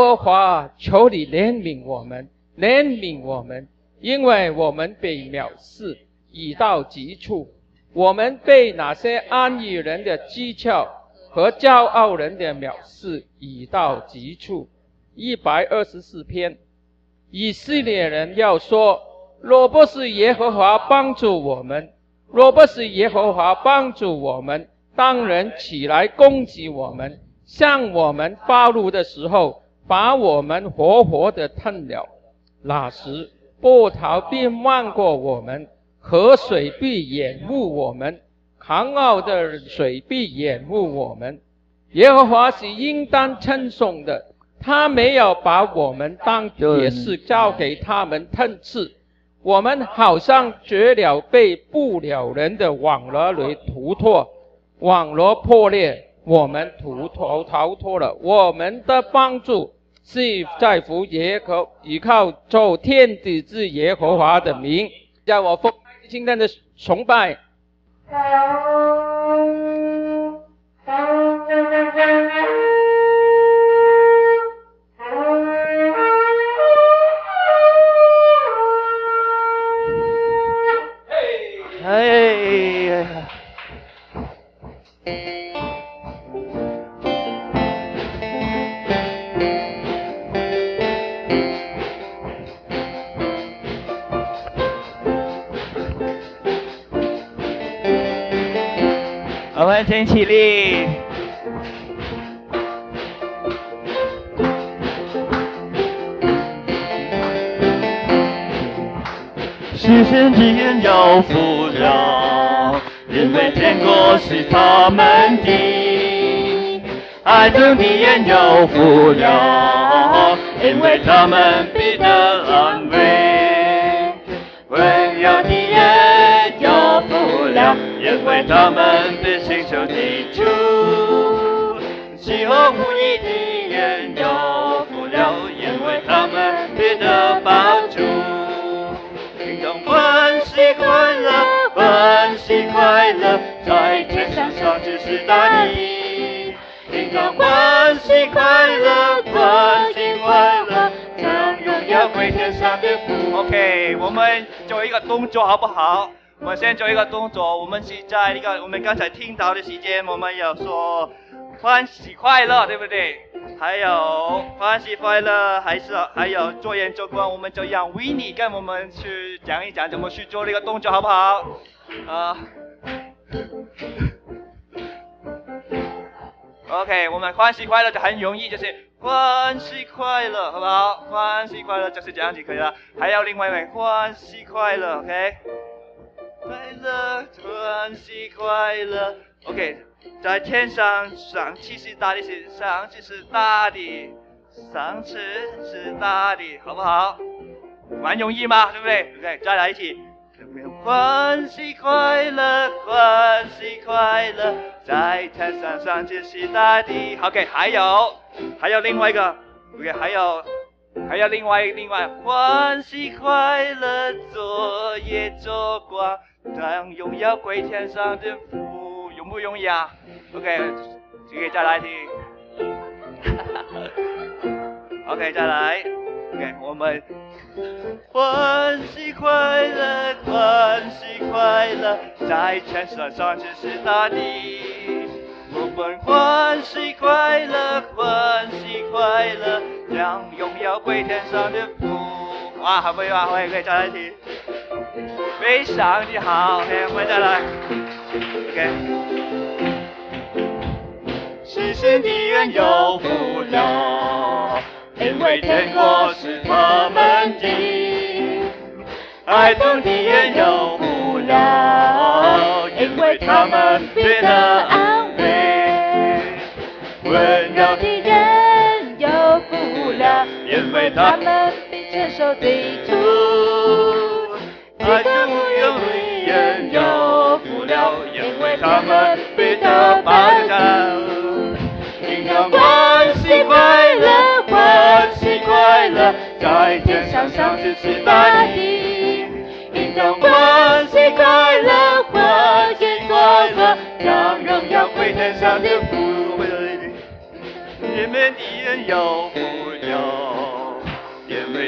和华，求你怜悯我们，怜悯我们，因为我们被藐视已到极处，我们被那些安逸人的讥诮和骄傲人的藐视已到极处。124篇，以色列人要说，若不是耶和华帮助我们，若不是耶和华帮助我们，当人起来攻击我们，向我们发怒的时候，把我们活活的吞了。那时波涛必漫过我们，河水必淹没我们，狂傲的水必淹没我们。耶和华是应当称颂的，他没有把我们当野事交给他们吞吃。我们好像绝了被捕了人的网罗里逃脱，网罗破裂，我们逃脱了。我们的帮助是在乎依靠做天地之耶和华的名。让我奉今天的崇拜。 我们请起立。 世上的人有福了，因为天国是他们的；爱中的人有福了，因为他们必得安慰；温柔的人有福了，因为他们必承受地主；喜和无义的人有福了，因为他们必得帮助。欢喜快乐，欢喜快乐，在天上上只是大地。应当欢喜快乐，欢喜快乐，将荣耀归天上的父。 OK， 我们做一个动作好不好？我们先做一个动作。我们是在我们刚才听到的时间，我们有说欢喜快乐，对不对？还有欢喜快乐，还有做演做官，我们就让维尼跟我们去讲一讲怎么去做这个动作，好不好？OK， 我们欢喜快乐就很容易，就是欢喜快乐，好不好？欢喜快乐就是这样就可以了。还有另外一位欢喜快乐 ，OK？ 快乐，欢喜快乐 ，OK。在天上，上气是大的，上气是大的，上气是大的，好不好？蛮容易嘛，对不对 ？OK， 再来一起。欢喜快乐，欢喜快乐，在天上，上气是大的。OK， 还有另外一个 ，OK， 还有另外，欢喜快乐，做夜做光，让荣耀归天上的父。容不容易啊 ？OK， 这个再来一题。OK， 再来。OK， 我们欢喜快乐，欢喜快乐，在天上上只是大地。我们欢喜快乐，欢喜快乐，让荣耀归天上的父。哇，好不好？可以再来一题。非常的好 ，OK， 我们再来。OK。 世上的人有福了，因为天国是他们的；爱中的人有福了，因为他们必得安慰；温柔的人有福了，因为他们必承受地主；爱中的人有福了，因为他们必得帮助。欢喜快乐，欢喜快乐，在天上上只是大地。应当欢喜快乐，欢喜快乐，让荣耀归天上的父。人们的人有福了，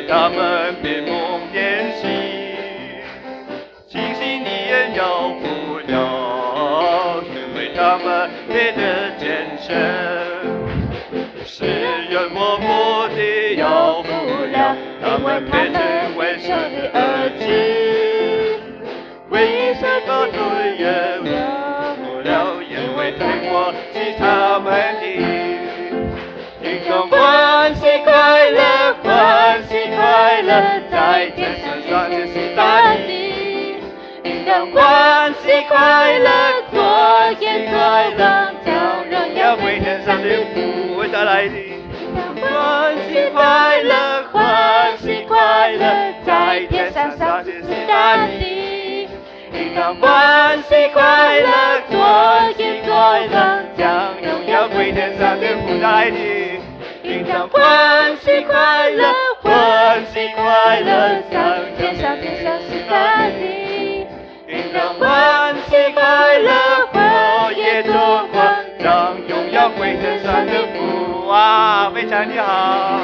他们闭目练习，清醒的眼要不了，因为他们变得健身。世人默默地要不了，他们变成为神的儿子。唯一谁把对也不了，因为天国是他们的。应当欢喜快乐，欢喜快乐，在天上上天是大地。应当欢喜快乐，欢喜快乐，将荣耀归天上的父为带来的。欢喜快乐，欢喜快乐，在天上上天是大地。应当欢喜快乐，欢喜快乐，将荣耀归天上的父带来的。应当欢喜快乐，欢喜快乐，上天上天上是大地。应当欢喜快乐，火焰中光，让荣耀归天上的父。哇，非常的好。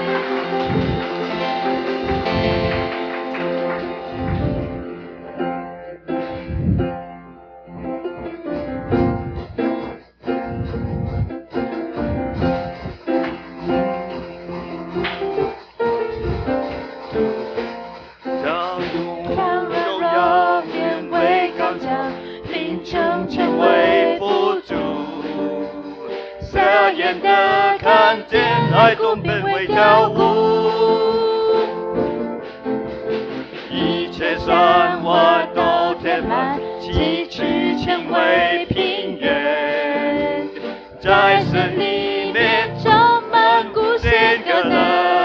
眼的看见爱东奔为跳舞，一切山外都填满，崎岖成为平原，在神里面充满无限可能。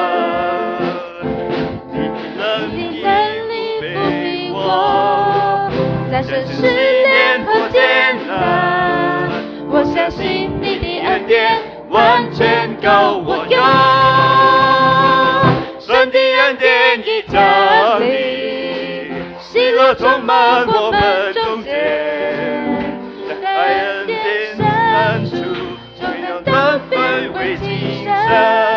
你的能力不比我，在神试炼和艰难，我相信你的恩典完全够我用，神的恩典已降临，喜乐充满我们中间，在恩典深处，就能当分为今生。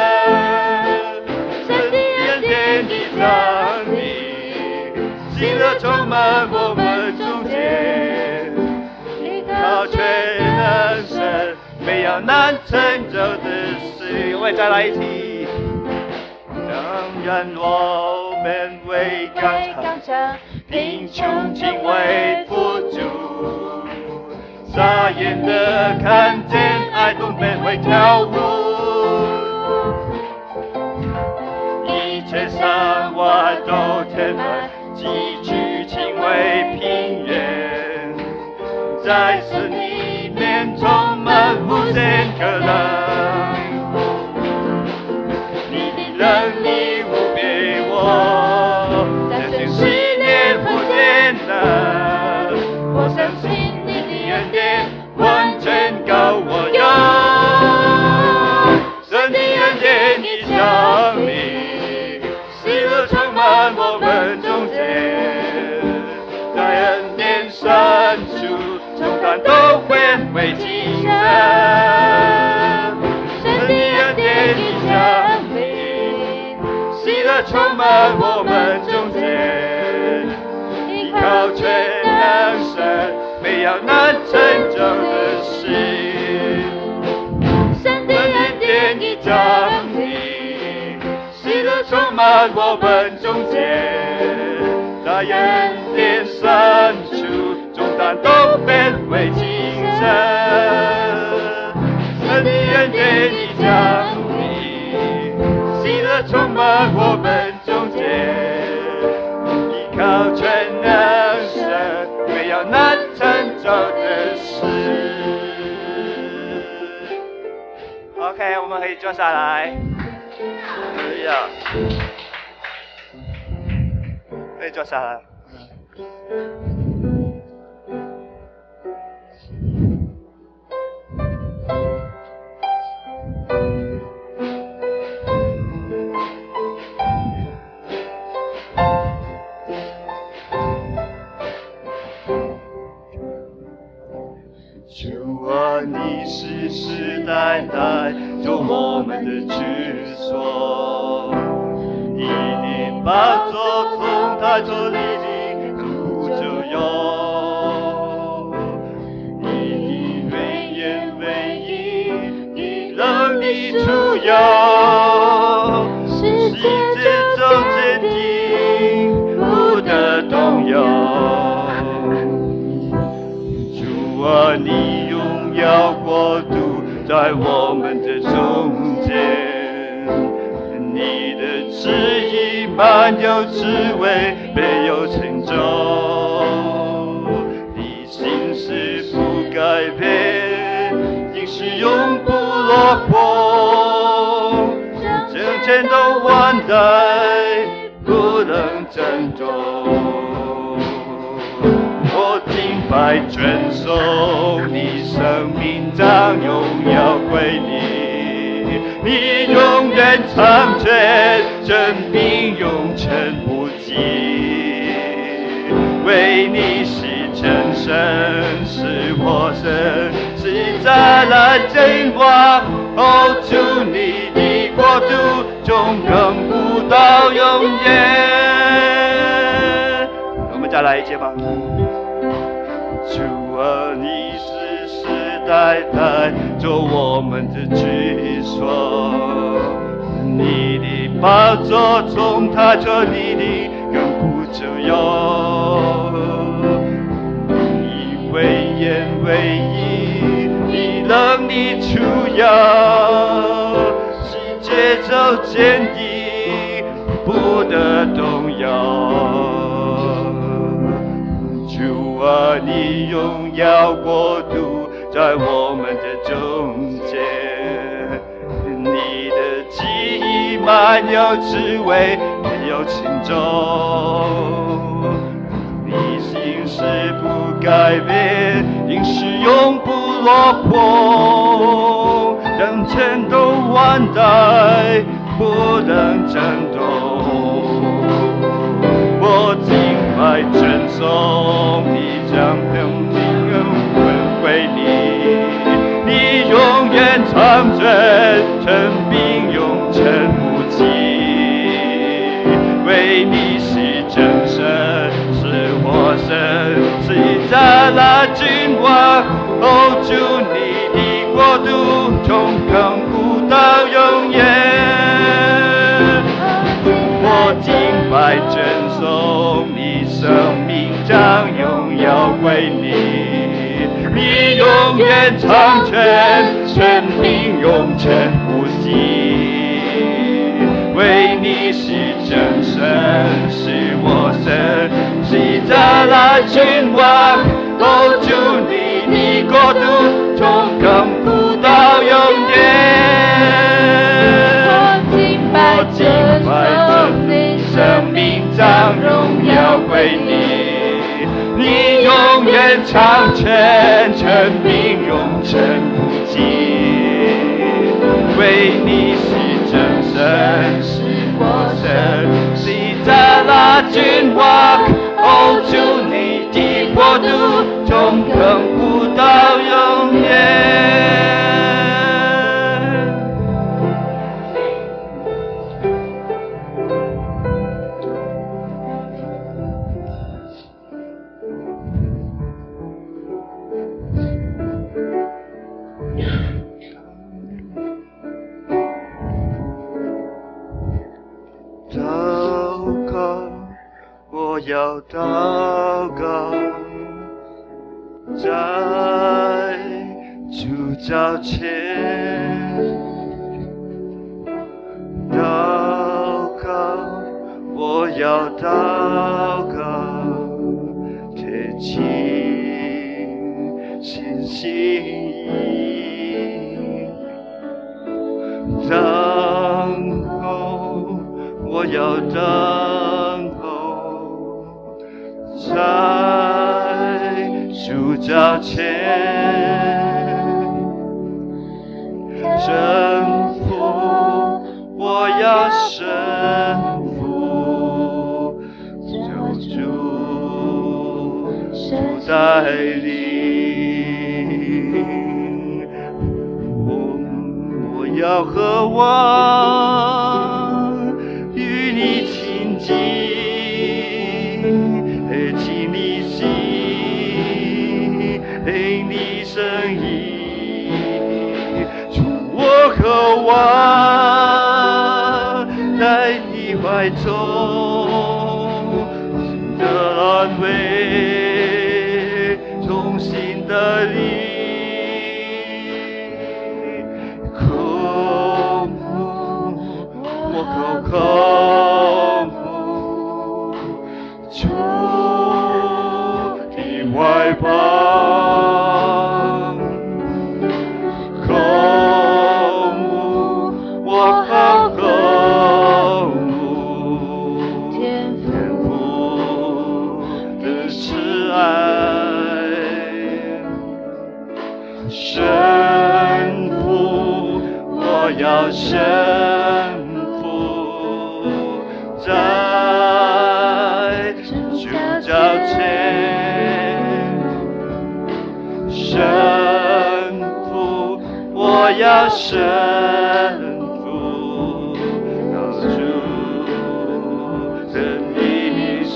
神的恩典已降临，喜乐充满我们中间，依靠全能神。没有难成就的事，我们再来一起。当然我们为刚强，贫穷尽为富足，傻眼的看见爱东北会跳舞，一切山外都填满，崎岖情为平原，在神里面充满无限可能，你的能力无比我，相信10年不艰难，我相信你的恩典完全够我用，神的恩典已降临，喜乐充满我们中间，在恩典深处，重担都会为今生，神的恩典已降临，喜乐充满我们中间，依靠全能神，没有难成就的事，神的恩典已降临，喜乐充满我们中间，在恩典深处，重担都变为轻省，神的恩典已降临，喜乐充满我们中间，依靠全能神，没有难成就的事。OK， 我们可以坐下来。可以啊，可以坐下来。主啊，你世世代代做我们的居所，一宝座从他这里亘古就有，你的威严唯一，你能力出有，世界中坚定，不得动摇。主啊，你荣耀国度在我们的中间，你的旨意满有智慧，没有成就，你心事不改变，应是永不落魄，整全都万代不能争夺。我敬拜尊崇你，生命将荣耀归你，你永远长存，生命永存不息。为你是真神，是活神，是再来真王。哦，主你的国度从亘古到永远。我们再来一节吧。主啊，你世世代代做我们的居所，你的宝座从他这里的亘古就有，你威严唯一，你能力出有，世界就坚定，不得动摇。主啊，你荣耀国度在我们的中间，你的记忆满有智慧，没有轻重，你心事不改变，应是永不落魄，让全都万代不能争夺。我敬拜尊崇你，将生命归你，你永远长存，生命永存不息。为你是真神，是活神，是再来君王。哦，主你的国度从亘古到永远。我敬拜尊崇你，生命将荣耀归你，你永远长存，生命永存不息。为你是真神，是我神，是再来君王。哦，主你的国度从亘古到永远。我敬拜着你，生命将荣耀归你，你永远长存，生命永存不息。为你是真神，是我神，是再来君王。哦，主你的国度从亘古到永远。祷告，我要祷告，在主脚前祷告，我要祷告，贴近信心等候，我要等候，在主脚前征服，我要征服，救主带领，我要渴望与你亲近， 怀中，新的安慰，重新的力，空无我口空无，主的怀抱。神父在主脚前，神父，我要神父，到主的应许，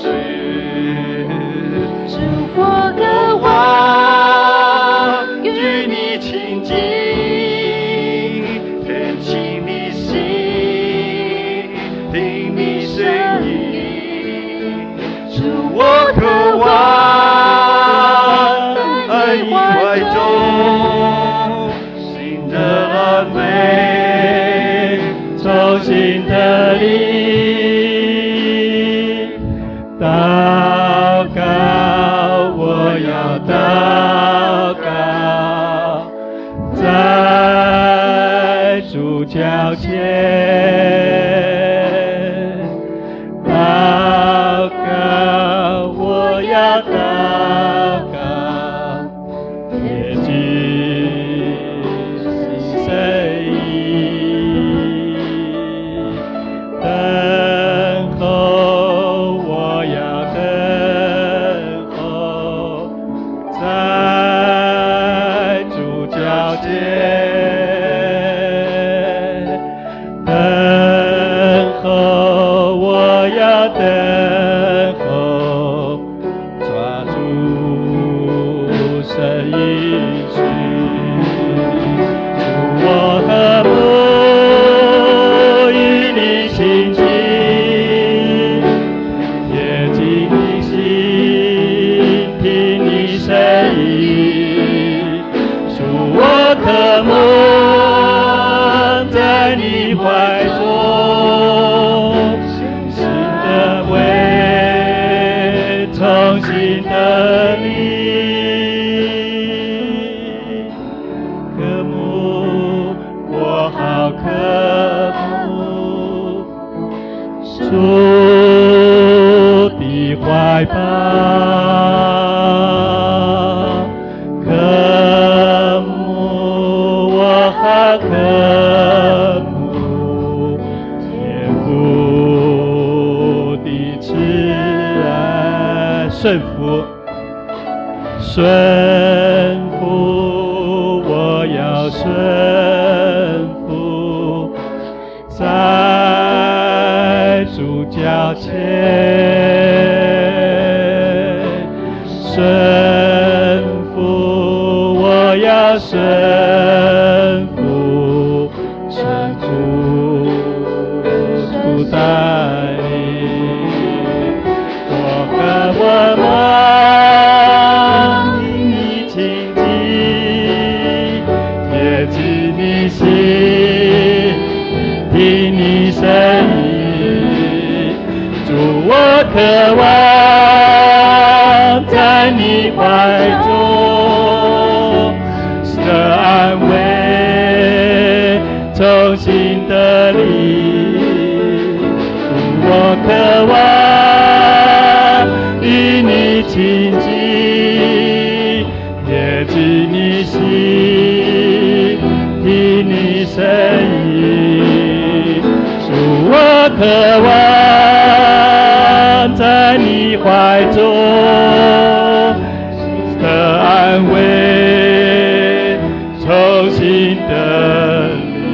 是我的望与你亲近。渴望爱你怀中，新的安慰，重新的力，祷告，我要祷告，在主脚前。顺服，我要顺服，在主脚前，顺服，我要顺服，顺主带领，我和我们。渴望在你怀中的安慰，重新的力。我渴望与你亲近，贴近你心，听你声音。我渴望在你怀中的安慰，重新的力。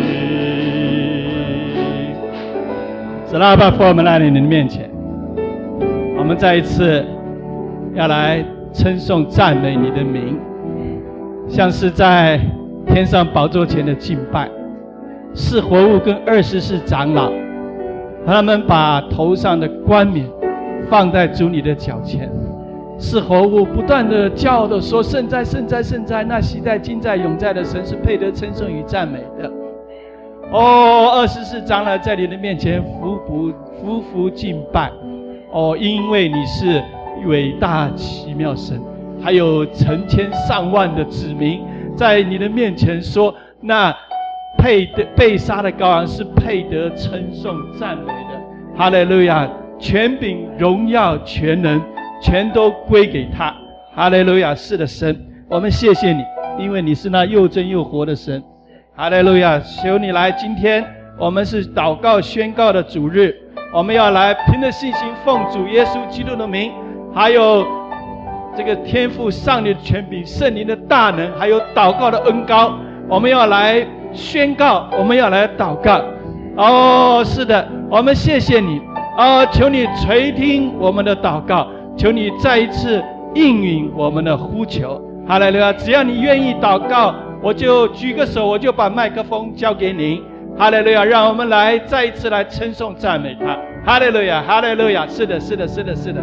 是拉巴父，我们来到你的面前，我们再一次要来称颂赞美你的名，像是在天上宝座前的敬拜，是活物跟24长老他们把头上的冠冕放在主你的脚前，是活物，不断的骄傲的说：圣哉，圣哉，圣哉！那昔在、今在、永在的神是配得称颂与赞美的。24长老在你的面前匍匐敬拜。因为你是伟大奇妙神，还有成千上万的子民在你的面前说，那被杀的羔羊是配得称颂赞美的。哈利路亚！权柄、荣耀、全能全都归给他。哈利路亚！是的，神，我们谢谢你，因为你是那又真又活的神。哈利路亚！求你来，今天我们是祷告宣告的主日，我们要来凭着信心奉主耶稣基督的名，还有这个天父上帝的权柄、圣灵的大能，还有祷告的恩膏，我们要来宣告，我们要来祷告。是的，我们谢谢你。求你垂听我们的祷告，求你再一次应允我们的呼求。哈利路亚！只要你愿意祷告，我就举个手，我就把麦克风交给您。哈利路亚！让我们来再一次来称颂赞美他。哈利路亚！哈利路亚！是的，是的，是的，是的。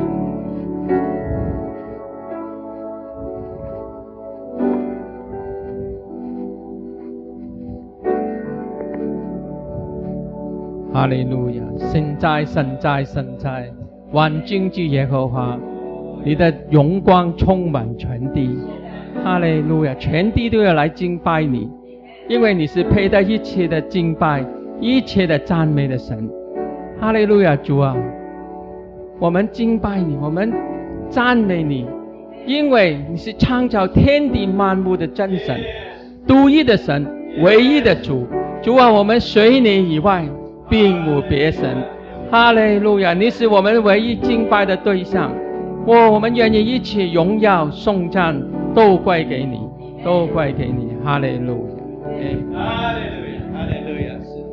哈利路亚！圣哉，圣哉，圣哉！万军之耶和华，你的荣光充满全地。哈利路亚！全地都要来敬拜你，因为你是配得一切的敬拜、一切的赞美的神。哈利路亚！主啊，我们敬拜你，我们赞美你，因为你是创造天地万物的真神，独一的神，唯一的主。主啊，我们除你以外并无别神。哈利路亚！你是我们唯一敬拜的对象。我们愿意一起荣耀颂赞都归给你，都归给你。哈利路亚！ 哈利路亚！哈利路亚！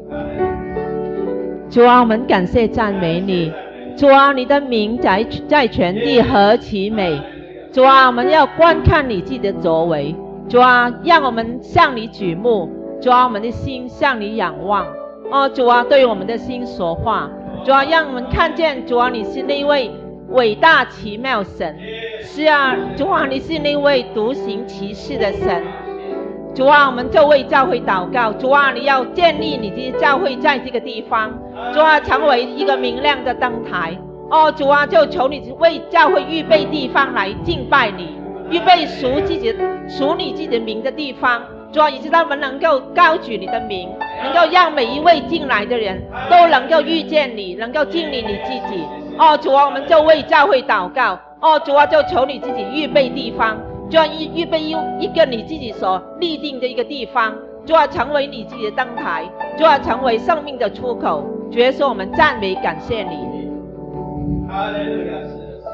主啊，我们感谢赞美你。主啊，你的名在全地何其美。主啊，我们要观看你自己的作为。主啊，让我们向你举目。主啊，我们的心向你仰望。主啊，对我们的心说话。主啊，让我们看见，主啊，你是那位伟大奇妙神。是啊，主啊，你是那位独行其事的神。主啊，我们就为教会祷告。主啊，你要建立你的教会在这个地方。主啊，成为一个明亮的灯台。主啊，就求你为教会预备地方来敬拜你，预备属你自己的名的地方。主啊，以致他们能够高举你的名，能够让每一位进来的人都能够遇见你，能够经历你自己。主啊，我们就为教会祷告。主啊，就求你自己预备地方。主啊，预备一个你自己所立定的一个地方。主啊，成为你自己的灯台。主啊，成为生命的出口。主耶稣，我们赞美感谢你。 哈利路亚！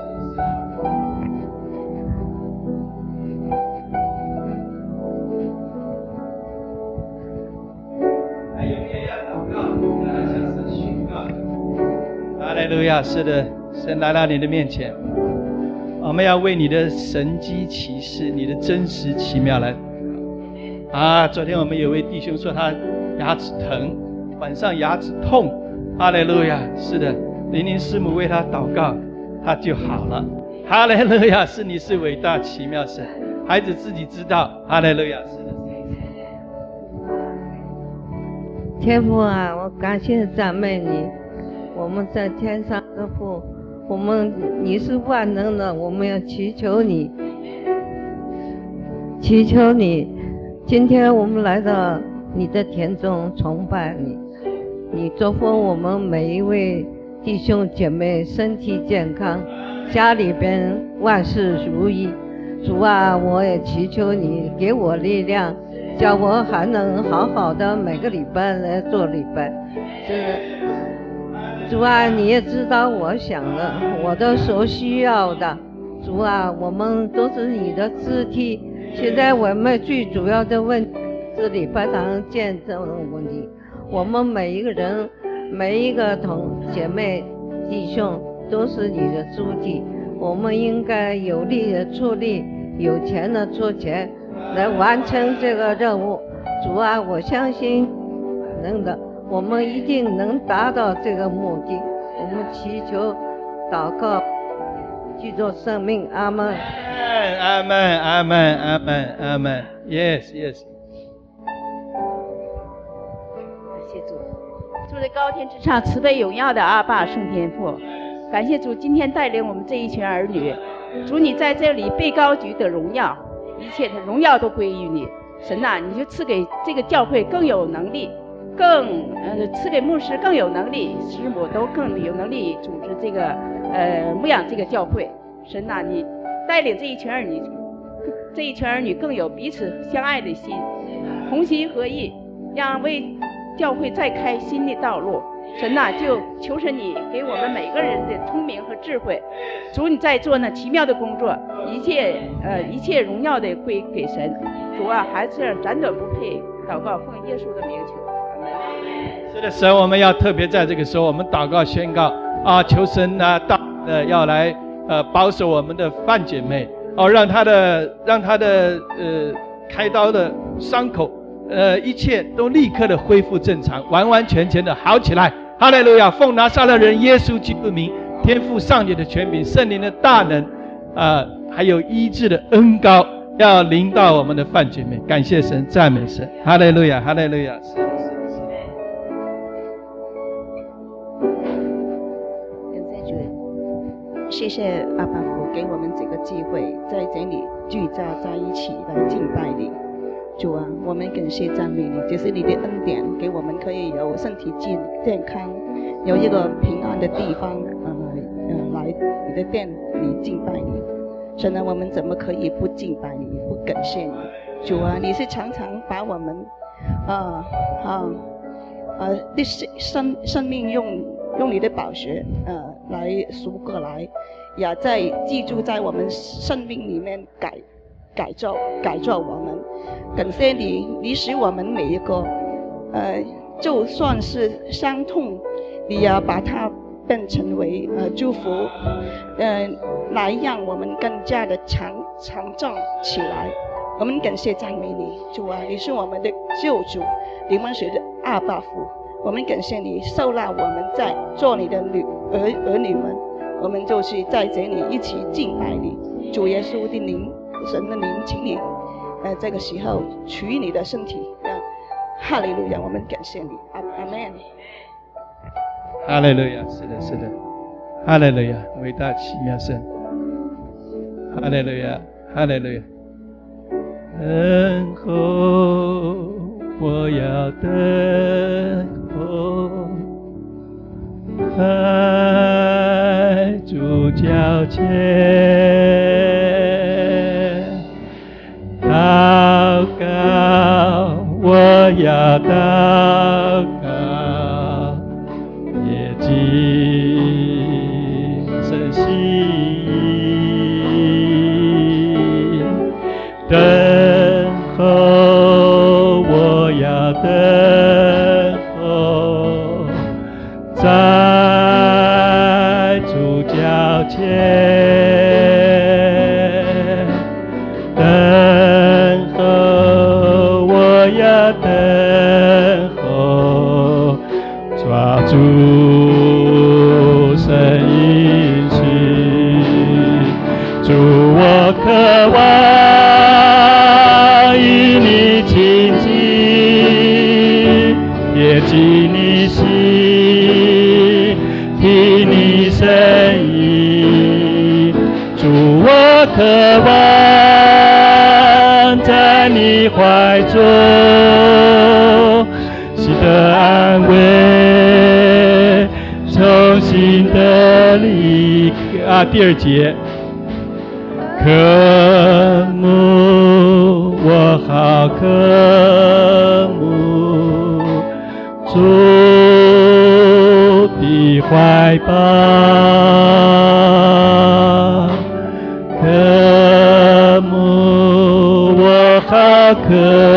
哈利路亚！是的，神来到你的面前，我们要为你的神迹奇事、你的真实奇妙来昨天我们有位弟兄说他牙齿疼，晚上牙齿痛。哈利路亚！是的，灵灵师母为他祷告，他就好了。哈利路亚！是你是伟大奇妙神，孩子自己知道。哈利路亚！是的。 天父啊，我感谢赞美你。我们在天上的父，你是万能的，我们要祈求你，祈求你。今天我们来到你的田中崇拜你，你祝福我们每一位弟兄姐妹身体健康，家里边万事如意。主啊，我也祈求你给我力量，叫我还能好好的每个礼拜来做礼拜。主啊，你也知道我想的，我的所需要的。主啊，我们都是你的肢体。现在我们最主要的问题是礼拜堂见证的问题。我们每一个人，每一个姐妹弟兄都是你的肢体，我们应该有力的出力，有钱的出钱，来完成这个任务。主啊，我相信能的， 我们一定能达到这个目的。我们祈求、祷告，记住生命。阿门。 阿门，阿门，阿门，阿门。Yes, yes。 感谢主，住在高天之上、慈悲荣耀的阿爸圣天父，感谢主今天带领我们这一群儿女。主，你在这里被高举的荣耀，一切的荣耀都归于你。神啊，你就赐给这个教会更有能力，赐给牧师更有能力，师母都更有能力组织这个牧养这个教会。神啊，你带领这一群儿女更有彼此相爱的心，同心合意，让为教会再开新的道路。神啊，就求神你给我们每个人的聪明和智慧。主，你在做那奇妙的工作，一切荣耀的归给神。主啊，孩子暂短不配，祷告奉耶稣的名求。阿门。 是的，神，我们要特别在这个时候，我们祷告宣告啊，求神啊，要来保守我们的范姐妹哦，让她的开刀的伤口一切都立刻的恢复正常，完完全全的好起来。哈利路亚！奉拿撒勒人耶稣基督的名，天父上帝的权柄，圣灵的大能还有医治的恩膏要临到我们的范姐妹。感谢神，赞美神。哈利路亚，哈利路亚。是。 谢谢阿爸父给我们这个机会，在这里聚集在一起来敬拜你。主啊，我们感谢赞美你，就是你的恩典，给我们可以有身体健康，有一个平安的地方，来你的殿里敬拜你。神啊，我们怎么可以不敬拜你，不感谢你？主啊，你是常常把我们的生命用你的宝血来赎过来，也在记住在我们生命里面改造我们。感谢你，你使我们每一个就算是伤痛，你要把它变成为祝福，来让我们更加的强壮起来。我们感谢赞美你，主啊，你是我们的救主，灵魂水的阿爸父。我们感谢你受纳我们在做你的儿女们，我们就是在这里一起敬拜你。主耶稣的灵，神的灵，请你这个时候取你的身体。哈利路亚，我们感谢你。阿门。 哈利路亚，是的，是的。哈利路亚，伟大奇妙神。哈利路亚，哈利路亚。等候，我要等候，在主脚前祷告，我要祷告，也谨慎心意，等候，我要等候，在主脚前等候，我要等候，抓住神应许，主我渴望与你亲近，也尽你心，听你声音，主我渴望在你怀中，心的安慰，重新的离开。第二节，渴慕，我好渴慕主的怀抱，渴慕，我好渴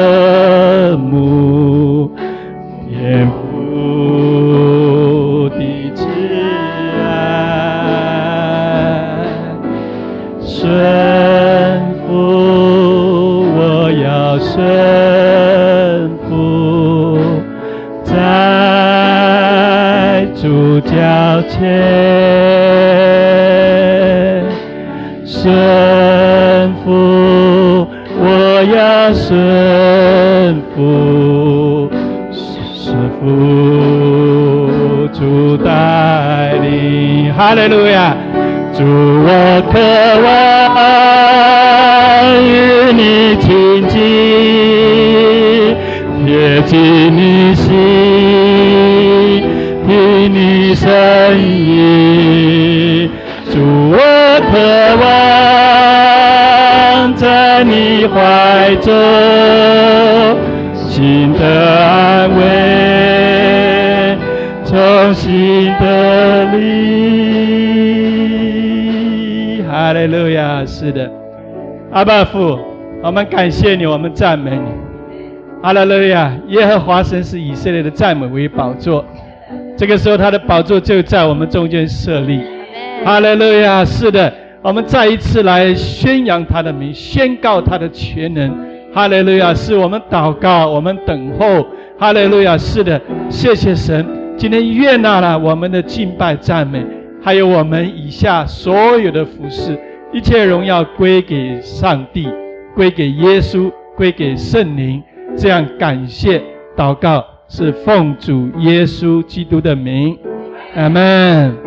慕天父的慈爱，顺服，我要顺服，在主脚前，顺服，我要顺服，顺服主带领。哈利路亚！主，我渴望与你亲近，贴近你心，听你声音。主，我渴望在你怀中，心的安慰，重新的力。哈利路亚！是的，阿爸父，我们感谢你，我们赞美你。哈利路亚！耶和华神是以色列的赞美为宝座，这个时候他的宝座就在我们中间设立。哈利路亚！是的，我们再一次来宣扬他的名，宣告他的全能。哈利路亚！是我们祷告，我们等候。哈利路亚！是的，谢谢神，今天悦纳了我们的敬拜赞美，还有我们以下所有的服事，一切荣耀归给上帝，归给耶稣，归给圣灵。这样感谢祷告是奉主耶稣基督的名，阿们。